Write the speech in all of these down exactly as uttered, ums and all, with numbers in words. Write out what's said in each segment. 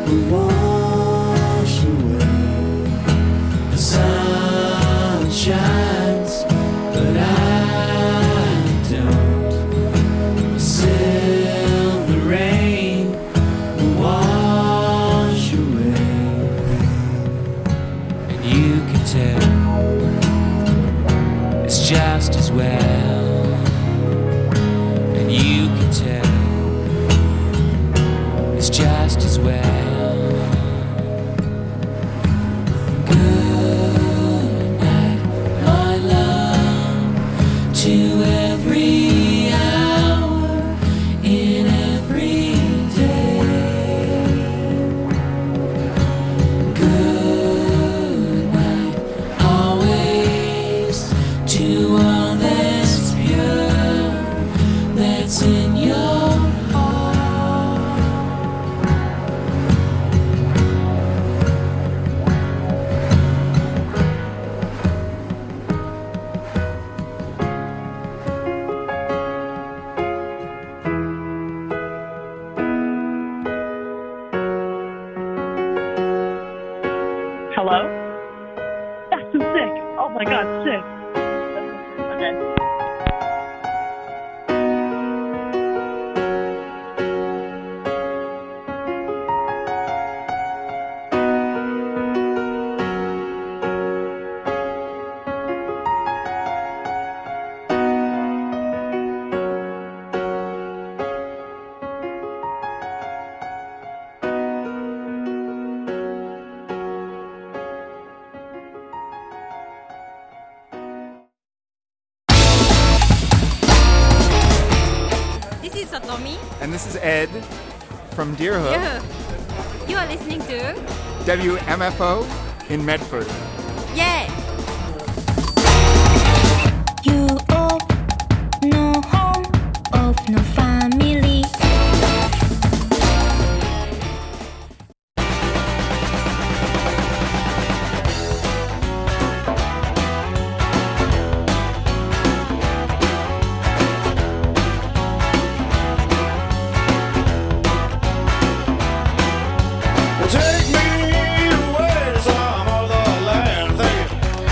will wash away. The sun shines, but I don't. The silver rain will wash away. And you can tell it's just as well. And you can tell it's just as well. Good night, my love, to every hour in every day. Good night, always, to all that's pure, that's in your Hello? That's so sick. Oh my god, sick. Okay. This is Satomi. And this is Ed from Deerhook, Yeah. You are listening to W M F O in Medford. Yeah. You of no home, of no family. Take me away to some other land. Thank you.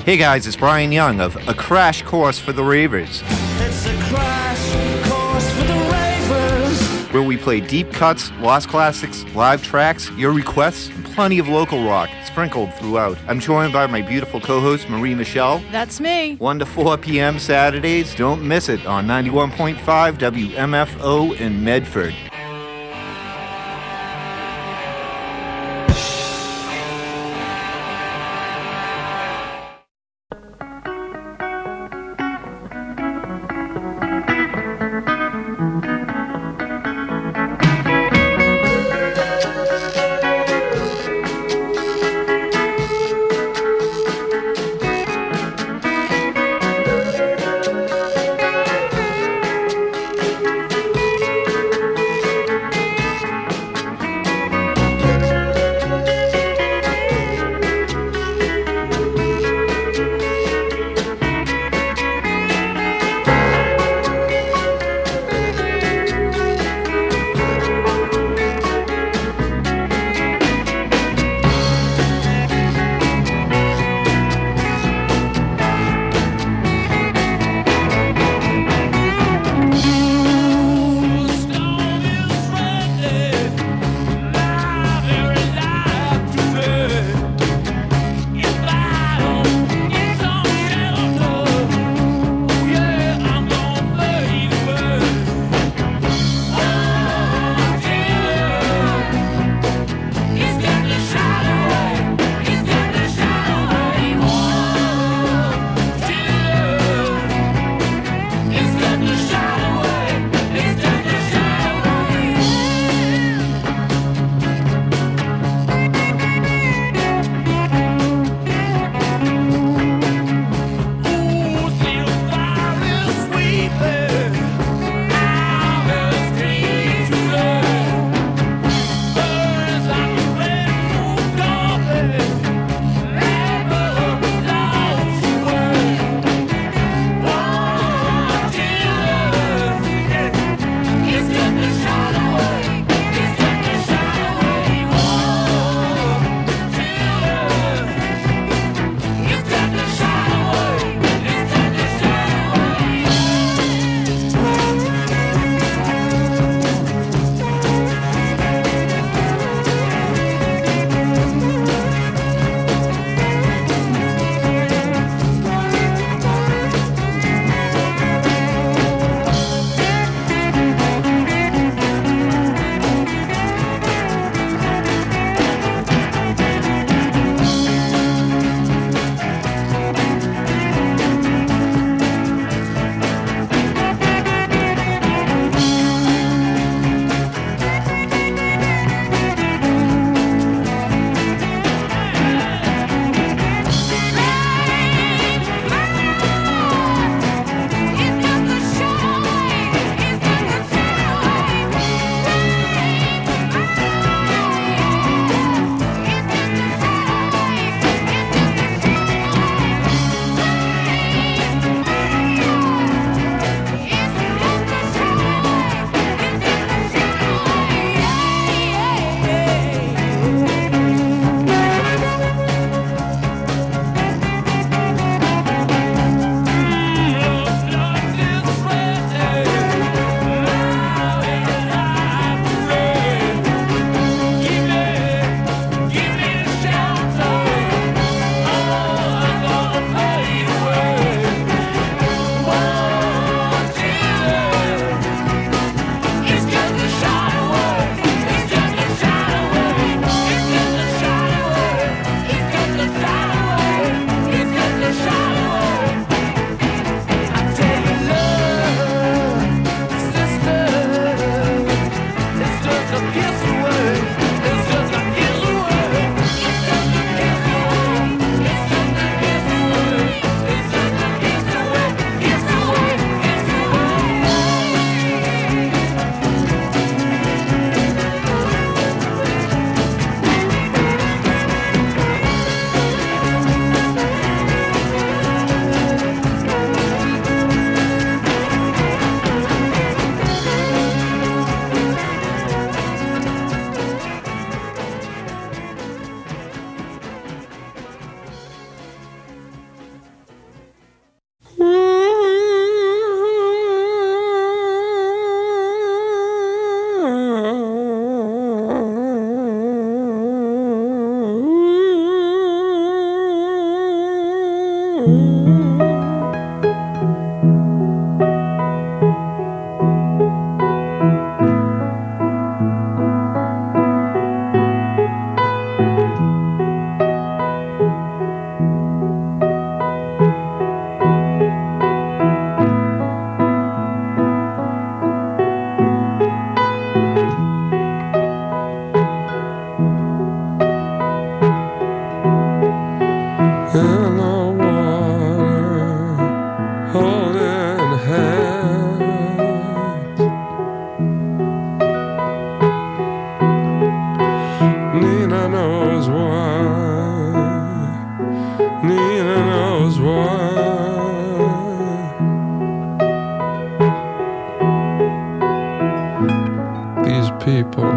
Hey guys, it's Brian Young of A Crash Course for the Ravers. It's a crash course for the ravers. Where we play deep cuts, lost classics, live tracks, your requests, and plenty of local rock sprinkled throughout. I'm joined by my beautiful co-host, Marie Michelle. That's me. one to four p.m. Saturdays. Don't miss it on ninety-one point five W M F O in Medford. hand. Nina knows why. Nina knows why. These people.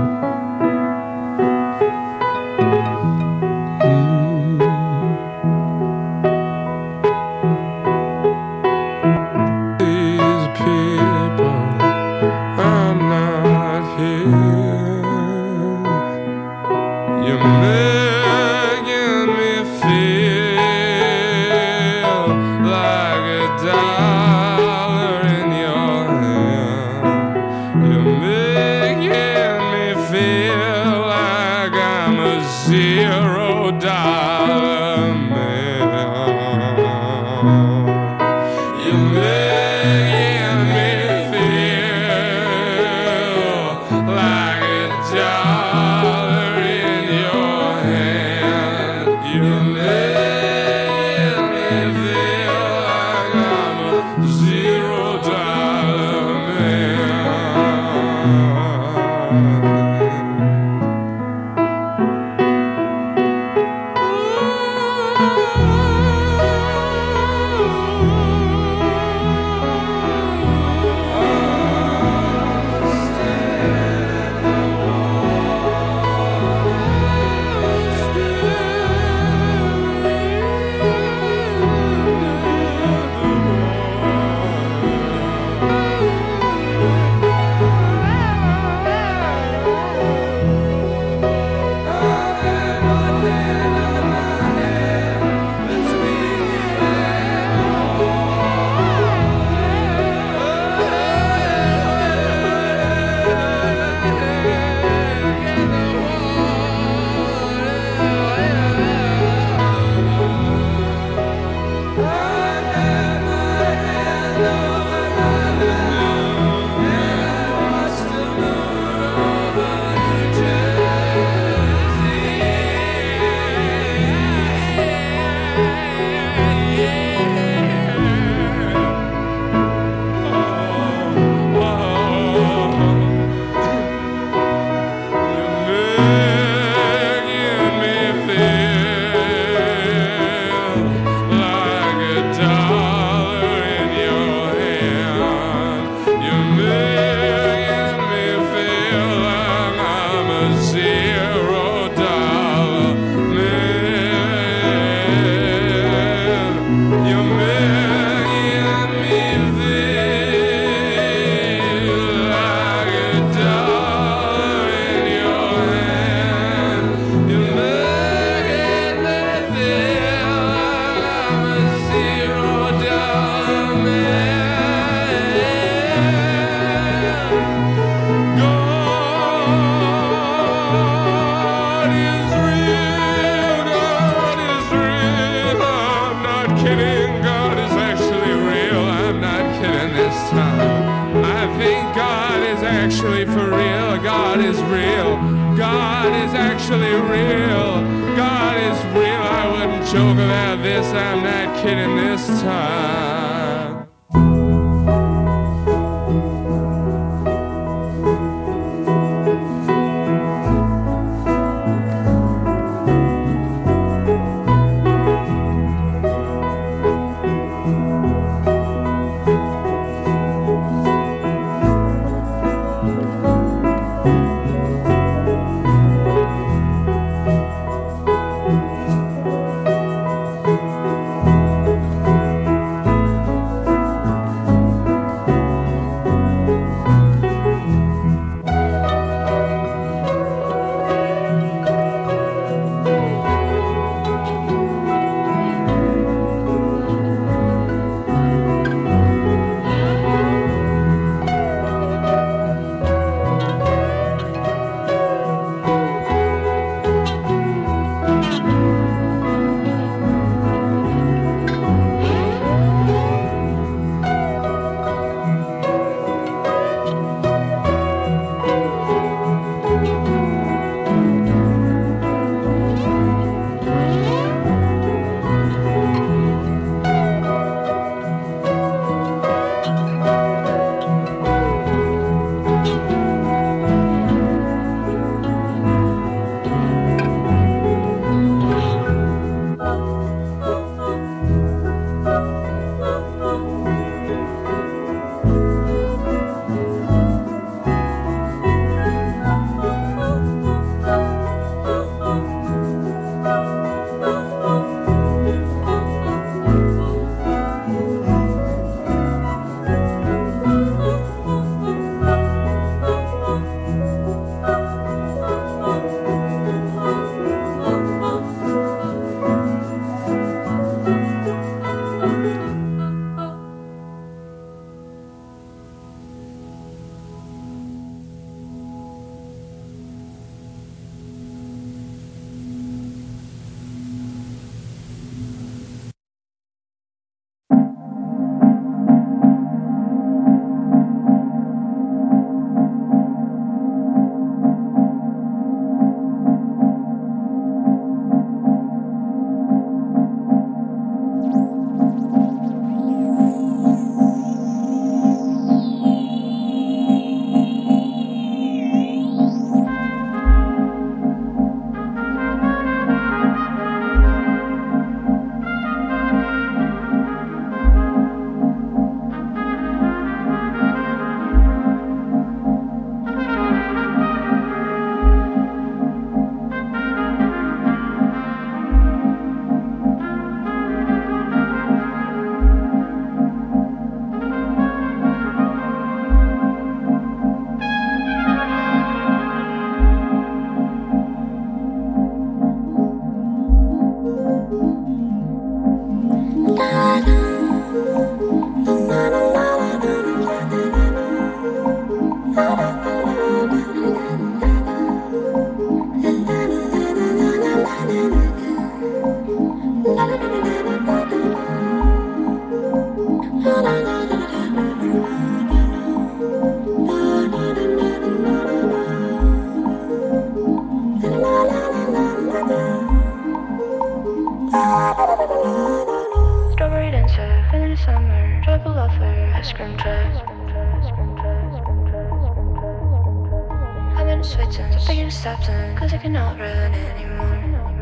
been switching, picking steps in, cause I cannot run anymore.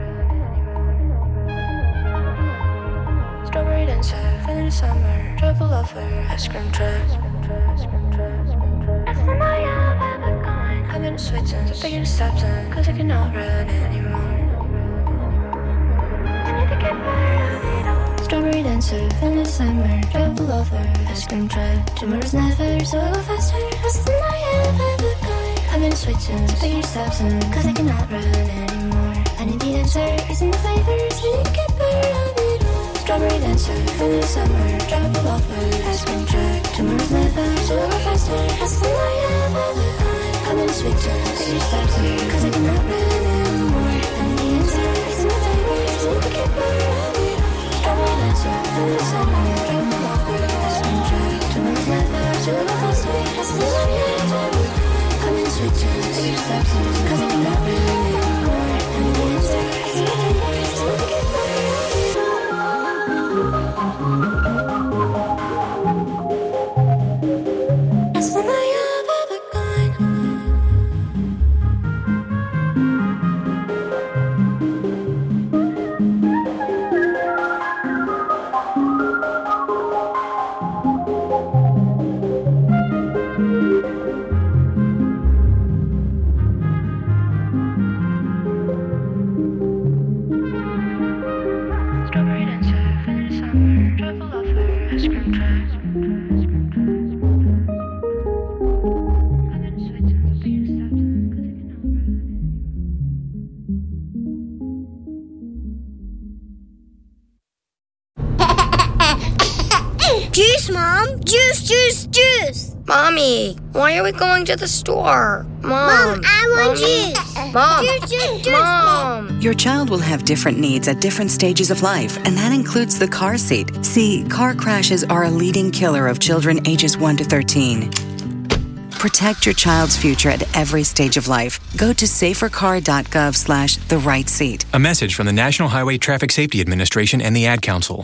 Strawberry dancer, feeling the summer, trouble lover, ice cream truck. That's the night I've ever gone. I've been switching, picking steps in, cause I cannot run anymore. I need to get better of it all. Strawberry dancer, feeling the summer, trouble lover, ice cream truck. Tomorrow's never so faster, that's the night I've ever gone. I've been switching, picking steps in, cause I cannot run anymore. I need the answers and the flavors, I need to get better of it all. Strawberry dancer, feeling the summer, trouble lover, ice cream truck. Tomorrow's never so faster, that's the night I've ever gone. I've been switching, picking steps in, cause I cannot run anymore. I need the answers and the flavors, I need to get better of it all. Strawberry dancer, feeling the summer, trouble lover, ice cream truck. Tomorrow's never so faster, that's the night I've ever gone. I've been switching, picking steps in, cause I cannot run anymore. I need the answers and the flavors, I need to get better of it all. That's the night I've ever gone. Strawberry dancer, feeling the summer, trouble lover, ice cream truck. I've been switching, picking steps in, cause I cannot run anymore. Juice, Mom! Juice, juice, juice! Mommy, why are we going to the store? Mom, Mom, I want Mommy. juice! Mom, Juice, juice, juice! Mom. Your child will have different needs at different stages of life, and that includes the car seat. See, car crashes are a leading killer of children ages one to thirteen. Protect your child's future at every stage of life. Go to safercar.gov slash the right seat. A message from the National Highway Traffic Safety Administration and the Ad Council.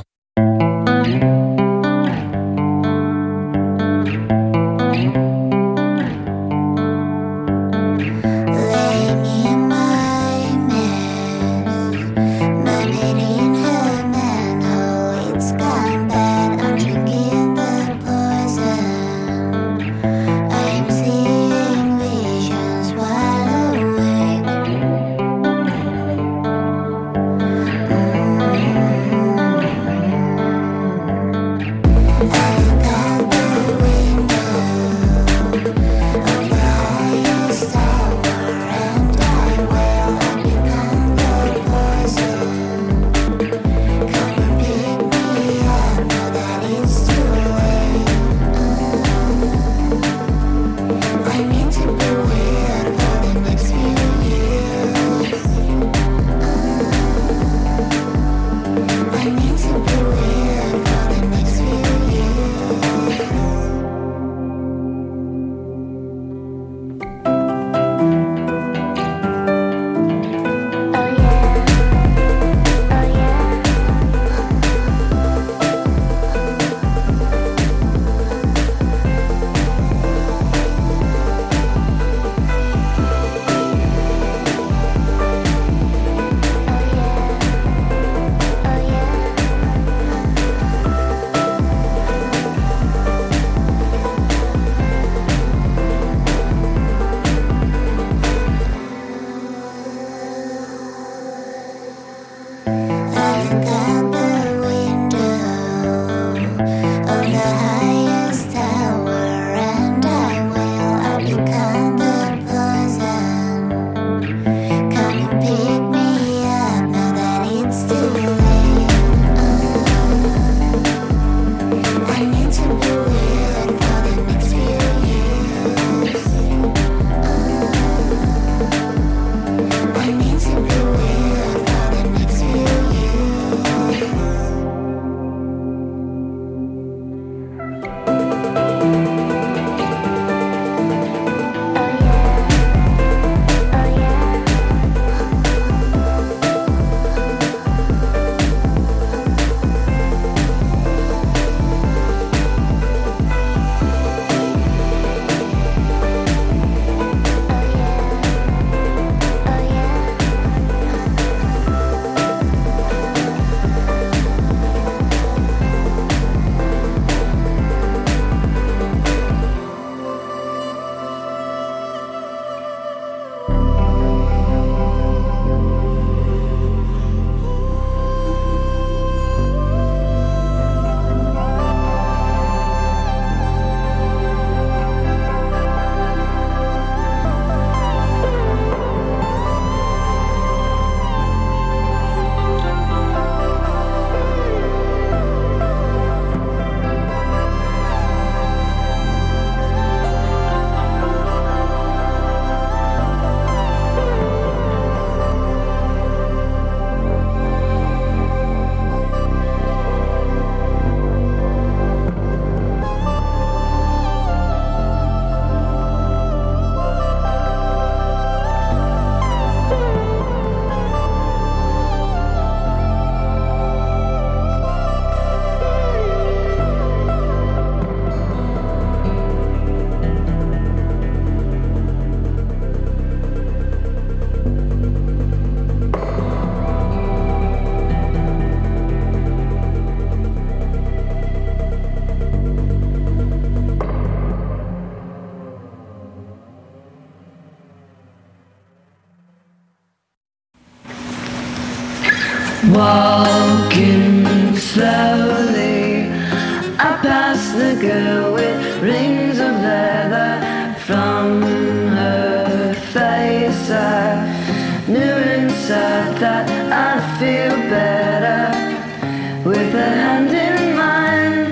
Walking slowly, I pass the girl with rings of leather. From her face I knew inside that I'd feel better with a hand in mine.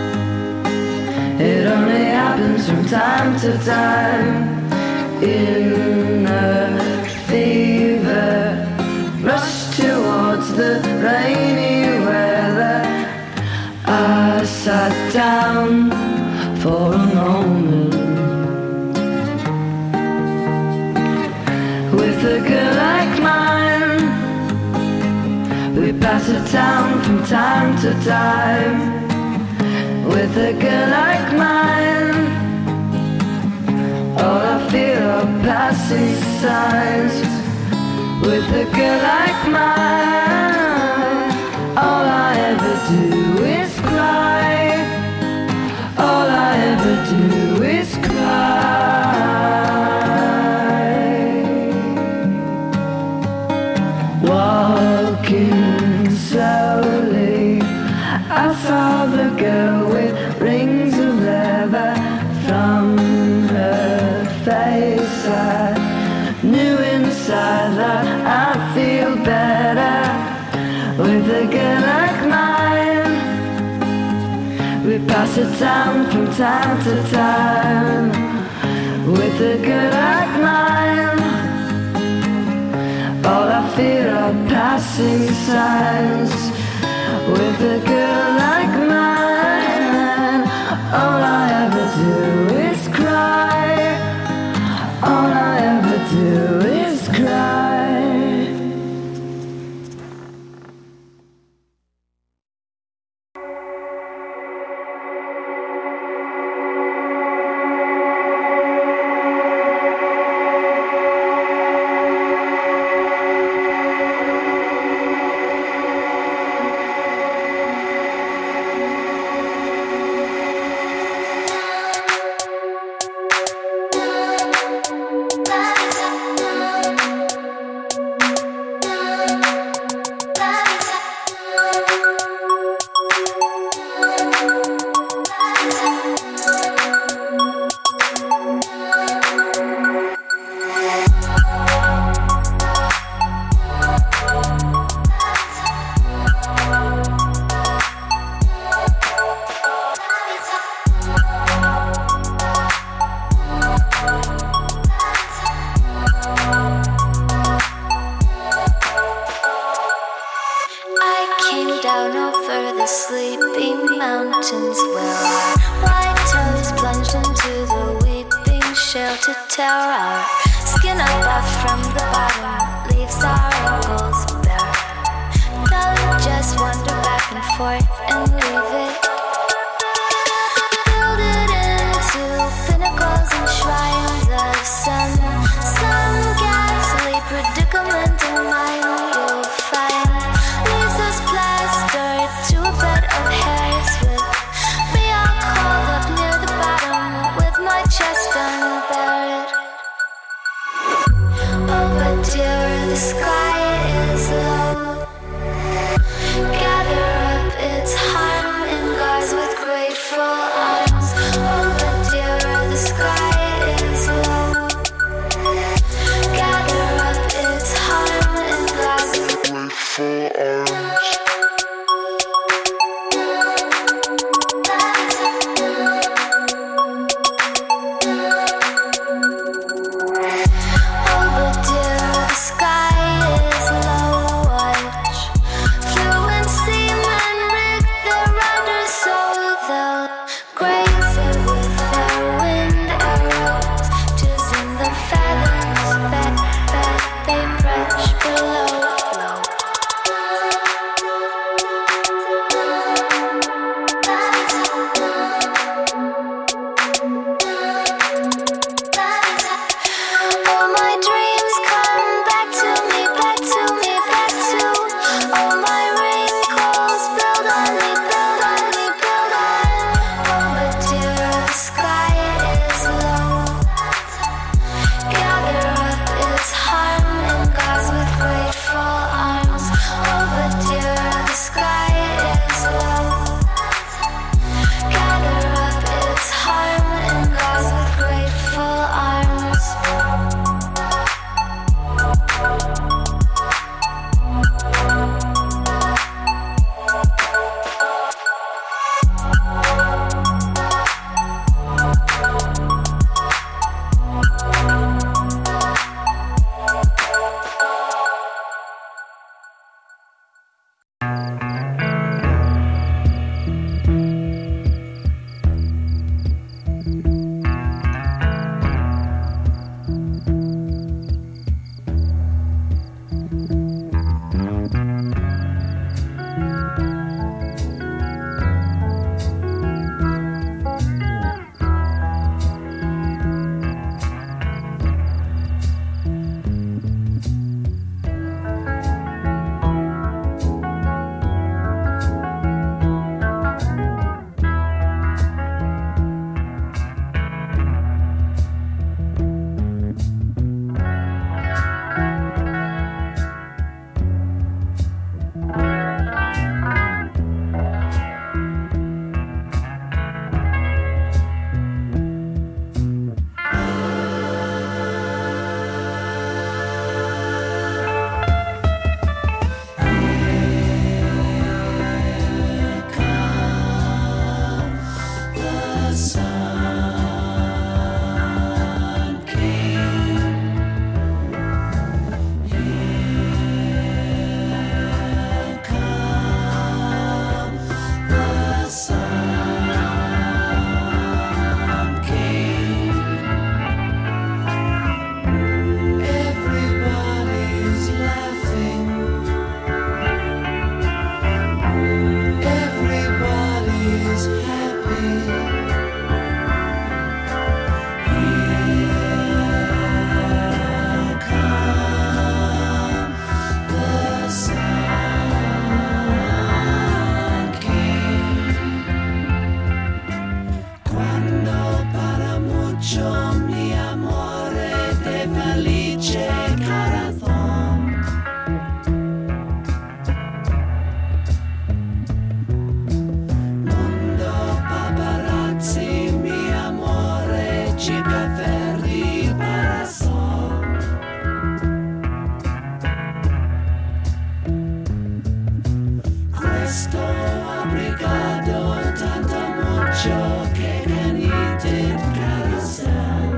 It only happens from time to time. In a fever rush towards the rainy weather, I sat down for a moment with a girl like mine. We pass it down from time to time with a girl like mine. All I feel are passing signs with a girl like mine. All I ever do is cry. All I ever do is cry. Walking slowly, I saw the girl with rings of leather. From her face I knew inside that I'd feel better with a girl like mine. We pass it down from time to time with a girl like mine. All I feel are passing signs with a girl like mine. All I ever do is cry. All I ever do is cry. Oh, but dear, the sky mucho, mi amore, de felice corazón. Mundo paparazzi, mi amore, chica verdi parasol. Questo abrigado tanto mucho che canite carousel.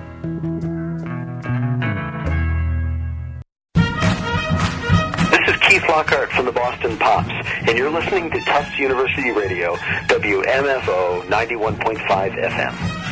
This is Keith Lockhart from the Boston Pops, and you're listening to Tufts University Radio, W M F O ninety-one point five F M.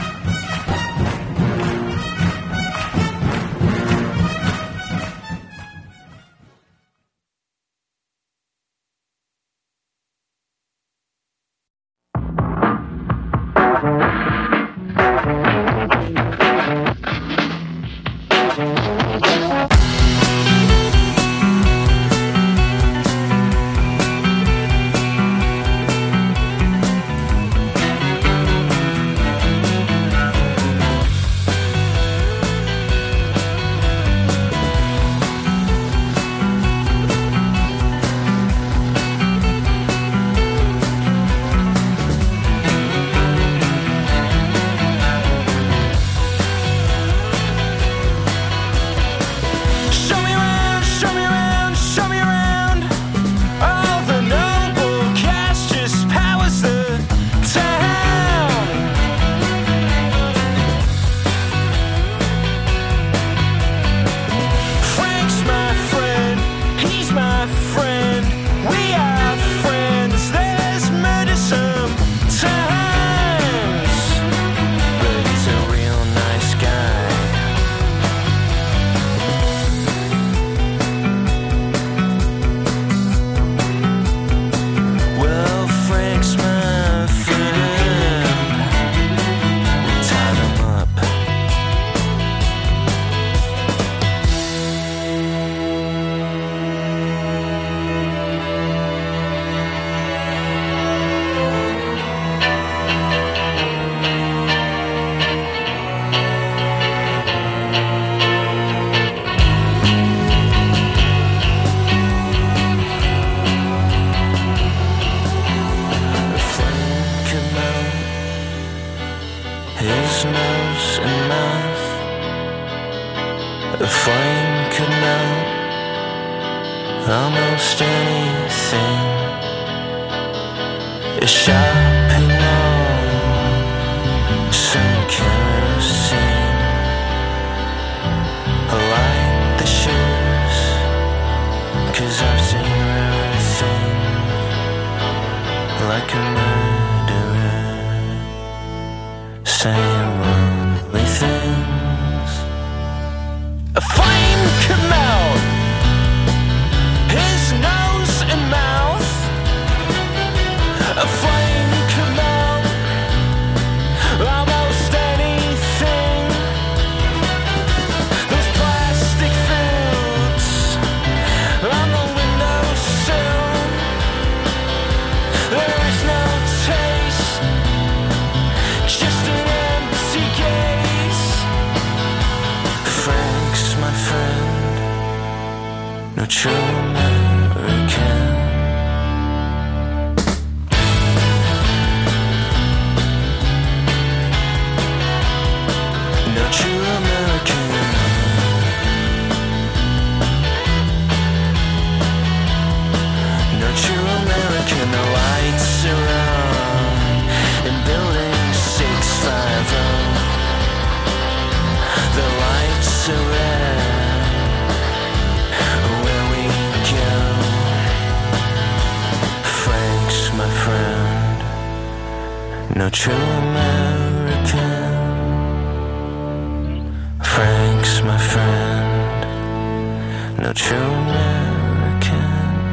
No true American. Frank's my friend. No true American.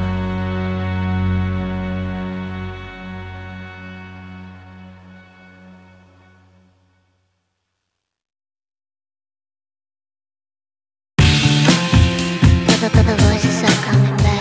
The voices are coming back.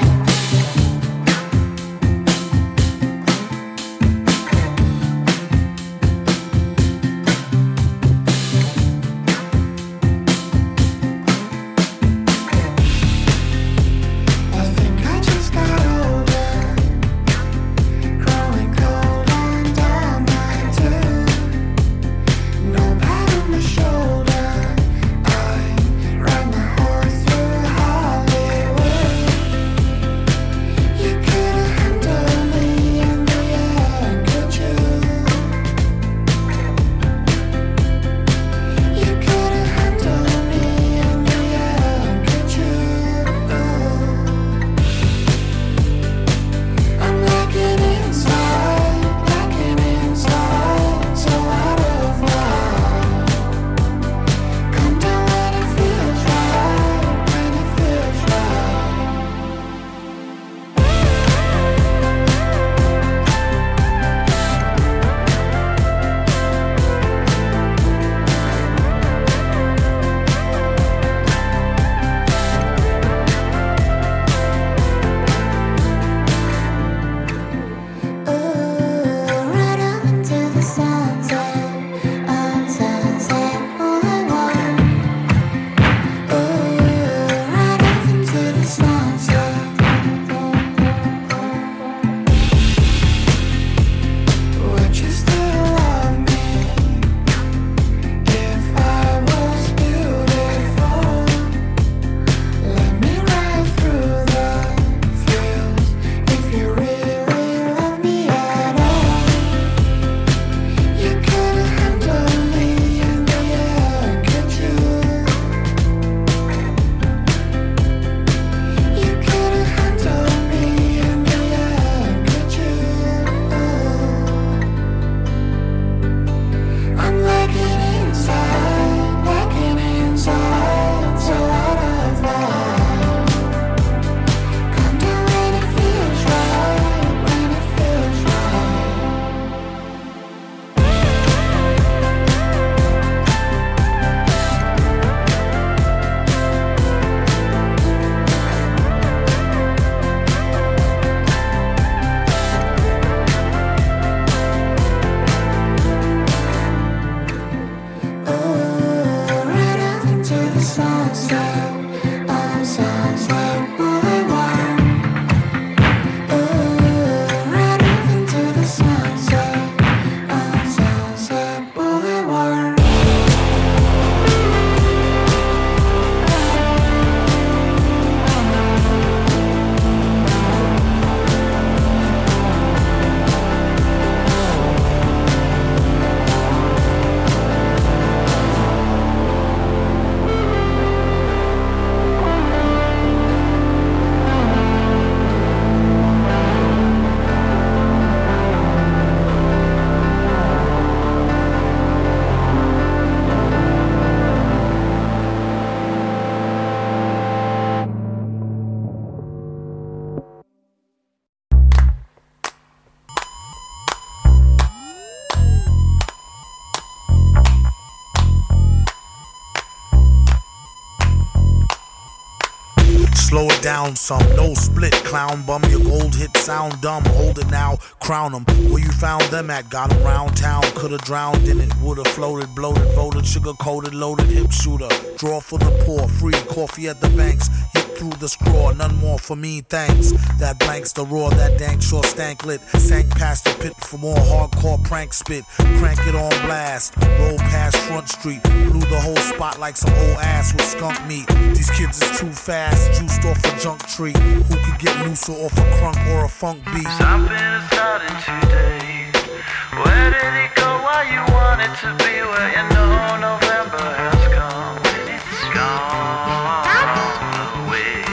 Slow it down some, no split, clown bum. Your gold hit sound dumb, hold it now, crown them. Where you found them at, got them round town. Could've drowned in it, would've floated, bloated, voted, sugar coated, loaded, hip shooter. Draw for the poor, free coffee at the banks. Hit through the straw, none more for me, thanks. That blanks the roar, that dank sure stank lit. Sank past the pit for more hardcore prank spit. Crank it on blast, roll past Front Street. Blew the whole spot like some old ass with skunk meat. These kids is too fast, juiced off a junk tree. Who could get looser off a crunk or a funk beat? Something is starting today. Where did it go? Why you want it to be? Where you know November has come. It's gone away.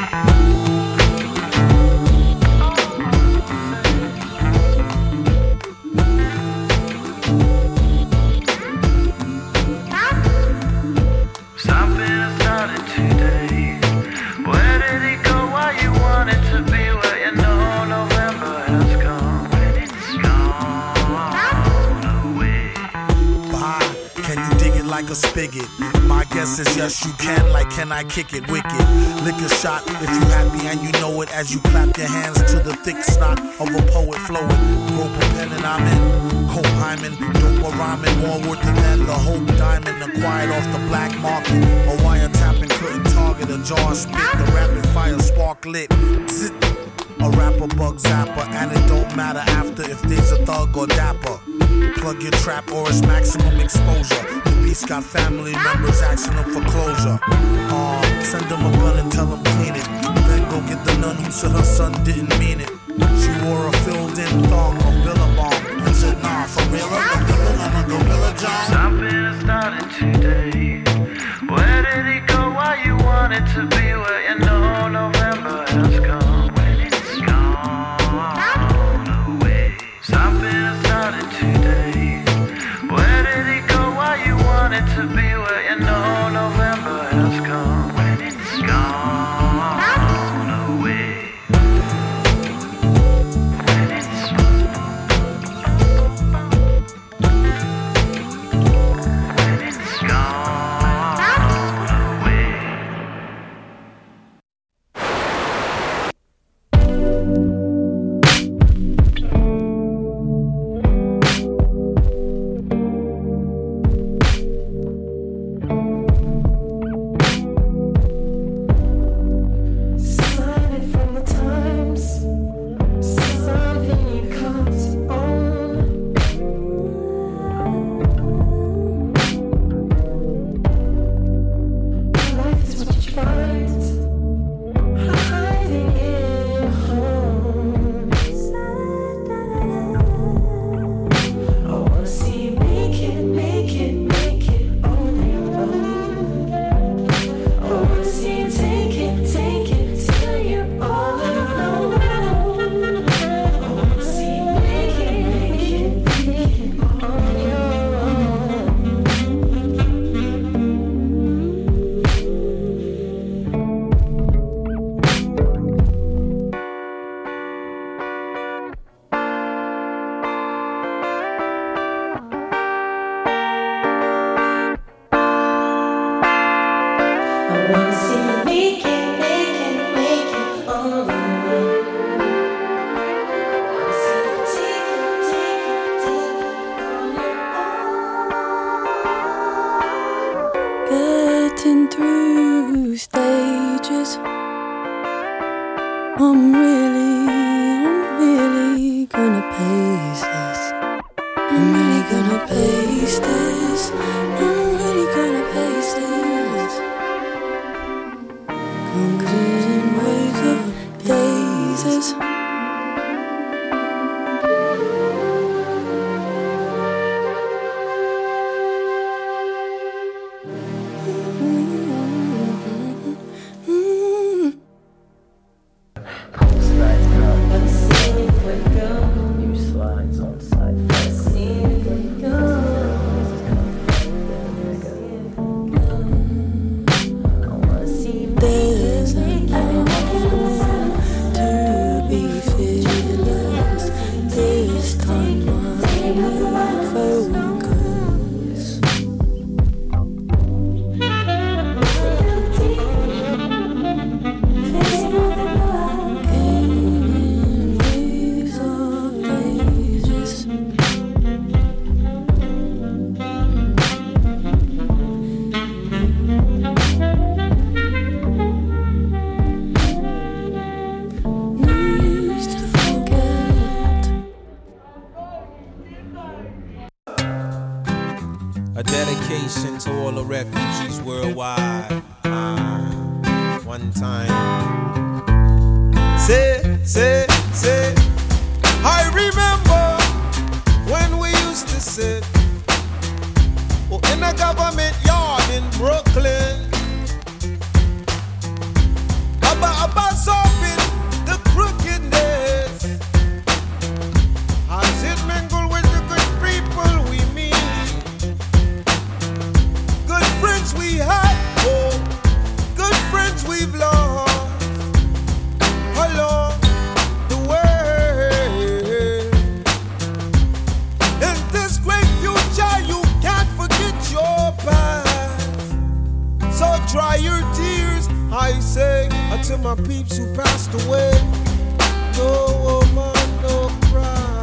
Something is starting today. Where did it go? Why you want it to be? Where you know November has come. It's gone away. Bah, can you dig it like a spigot? My guess is yes you can, like can I kick it wicked? Lick a shot if you happy and you know it. As you clap your hands to the thick snot of a poet flowing. Rope a pen and I'm in. Cope Hyman, dope or rhyming, more worth than the whole diamond. Acquired off the black market. A wiretapping couldn't target a jar spit. The rapid fire spark lit. Zit. A rapper bug zapper, and it don't matter after if there's a thug or dapper. Plug your trap or it's maximum exposure. The beast got family members asking them for closure. Uh, send them a gun and tell them clean it. Then go get the nun who said her son didn't mean it. She wore a filled-in thong or Billabong and said, nah, for real, I'm a gorilla, I'm a gorilla, John. Something is starting today. Where did it go? Why you want it to be? Where you know November has come. When it's gone away. Something is starting today. Where did it go? Why you want it to be? Where you know November has come. When it's gone away. When it's when it's gone away. Something from the times, something you can't own. Life is what you find, hiding in your home. I wanna see you make it, make it, make it on your own. I wanna see you take it, take it till you're all alone. I wanna see you make it, make it, make it on your own. I wanna see you make it, make it, make it all the way. I wanna see you take it, take it, take it on your own. Getting through stages. I'm really, I'm really gonna pace this. I'm really gonna pace this. I'm really gonna pace this. Conclusion waves of daisies. There's an outflow to be fearless. This time I will focus. the refugees worldwide. Ah, one time. Say, say, say. I remember when we used to sit oh, in a government yard in Brooklyn. About, about solving the crookedness as it mingle with the good people we meet. Good friends we had, oh, good friends we've lost along the way. In this great future, you can't forget your past. So dry your tears, I say, until my peeps who passed away. No woman, no cry.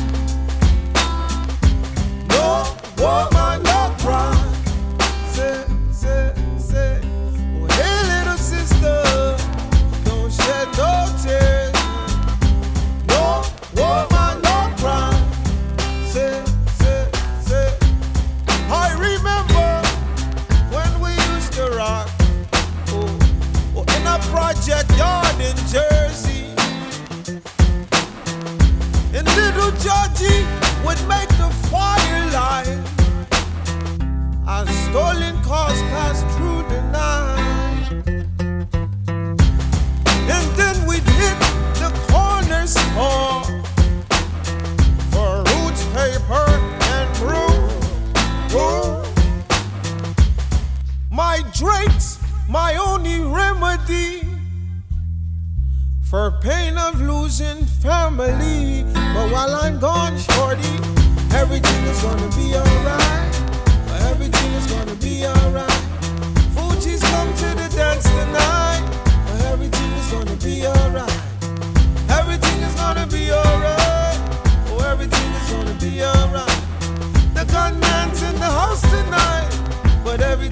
No woman, no cry. Say, say, say, oh, hey little sister, don't shed no tears. No woman, no cry. Say, say, say, I remember when we used to rock in a project yard in Jersey. And little Georgie would make the fire light as stolen cars passed through the night. And then we'd hit the corner store for roots, paper, and brew. Ooh. My drakes, my only remedy for pain of losing family. But while I'm gone, shorty, everything is gonna be alright. Everything is gonna be